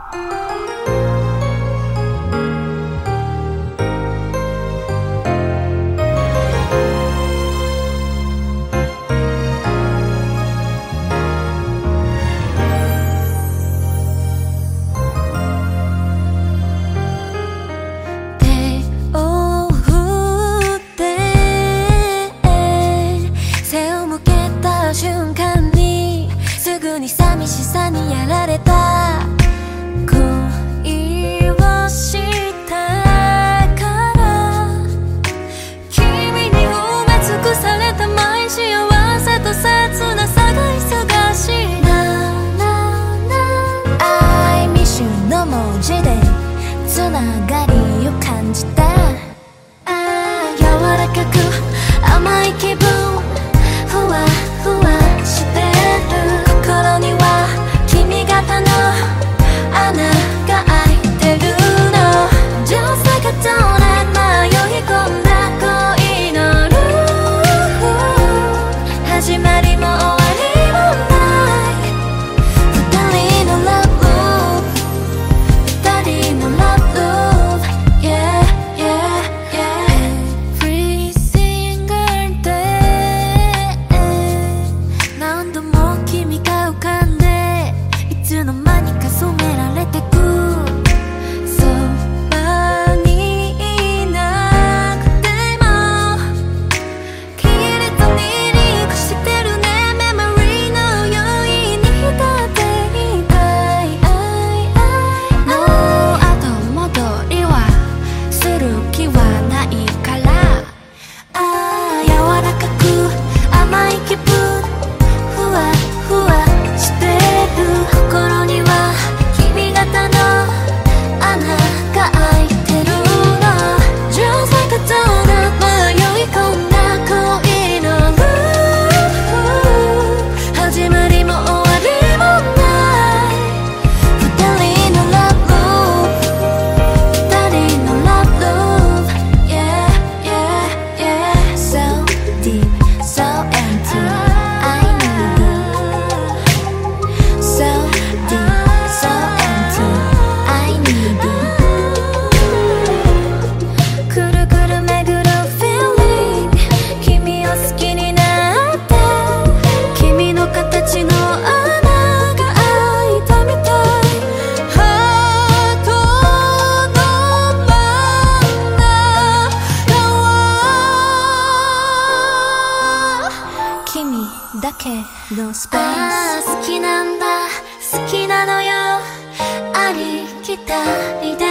瞬間にすぐに寂しさにやられた。恋をしたから君に埋め尽くされた毎幸せと切なさが忙しいな。I miss you の文字でつながりを感じた。柔らかく甘い気分ふわふわしてる。心には君型の穴が開いてるの。情勢がどうな迷い込んだ恋のルール。始まりも終わりもない二人のラブループ、二人のラブループ、yeah yeah yeah every single day。何度も君が浮かんでいつの間にか染められてく。そばにいなくてもきれいとリリークしてるね。メモリーのように浸っていたい。もう後戻りはする気はないから。柔らかく甘い気分ふわふわしてる。心には君型の穴が開いてるの。情勢がどうな迷い込んだ恋のループ。始まりも終わりもない二人のラブループ、二人のラブループ、yeah yeah yeah so deep so empty I need it so deep so empty I need it。 くるくる巡る feeling 君を好きになって君の形の穴が開いたみたい。ハートの真ん中は君だけのスペース。好きなんだ好きなのよありきたりで